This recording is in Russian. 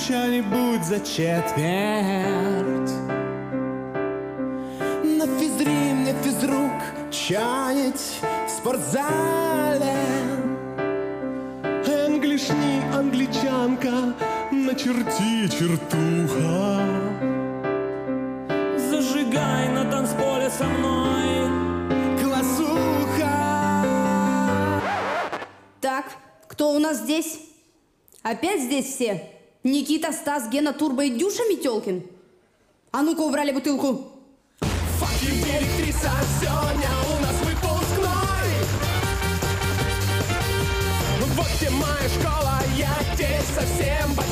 что-нибудь за четверть. На физрим, на физрук, чанить в спортзале. Англишни, англичанка, начерти чертуха. Зажигай на танцполе со мной. Классуха. Так, кто у нас здесь? Опять здесь все? Никита, Стас, Гена, Турбо и Дюша Метелкин? А ну-ка, убрали бутылку. Факи, директриса, сегодня у нас выпускной. Вот где моя школа, я здесь совсем